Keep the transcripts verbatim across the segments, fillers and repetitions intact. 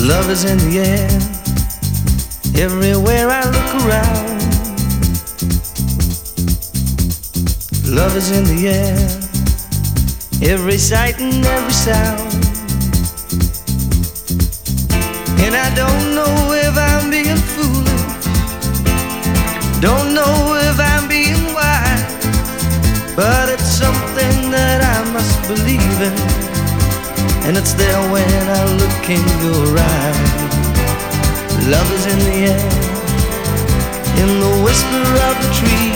Love is in the air, everywhere I look around. Love is in the air, every sight and every sound. And I don't know if I'm being foolish, don't know if I'm being wise, but it's something that I must believe in, and it's there when I look in your eyes. Love is in the air, in the whisper of the tree.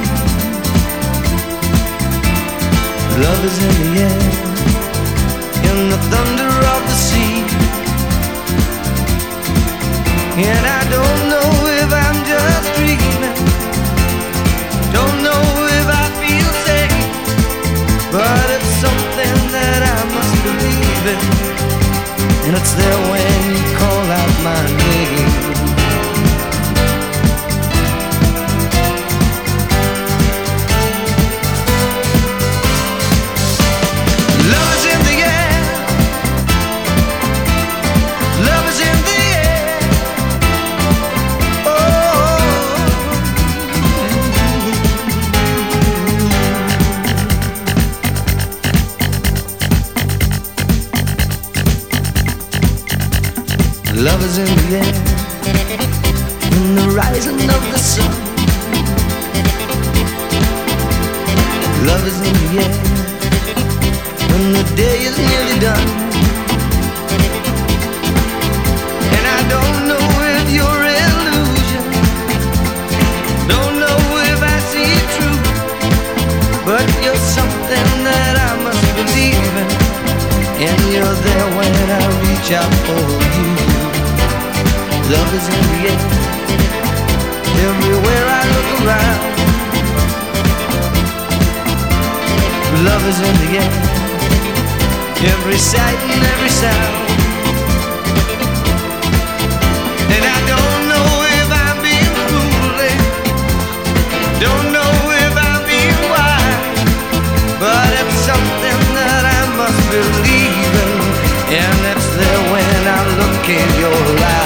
Love is in the air, in the thunder of the sea. And I don't know if I'm just dreaming, don't know if I feel safe, but it's something that I must believe in, and it's there when you call out my name. Love is in the air, love is in the air. Oh, love is in the air, in the rising of the sun. Love is in the air, when the day is nearly done. And I don't know if you're illusion, don't know if I see it true, but you're something that I must believe in, and you're there when I reach out for you. Love is in the air, everywhere I look around. Love is in the air, every sight and every sound. And I don't know if I'm being foolish, don't know if I'm being wise, but it's something that I must believe in, and it's there when I look in your eyes.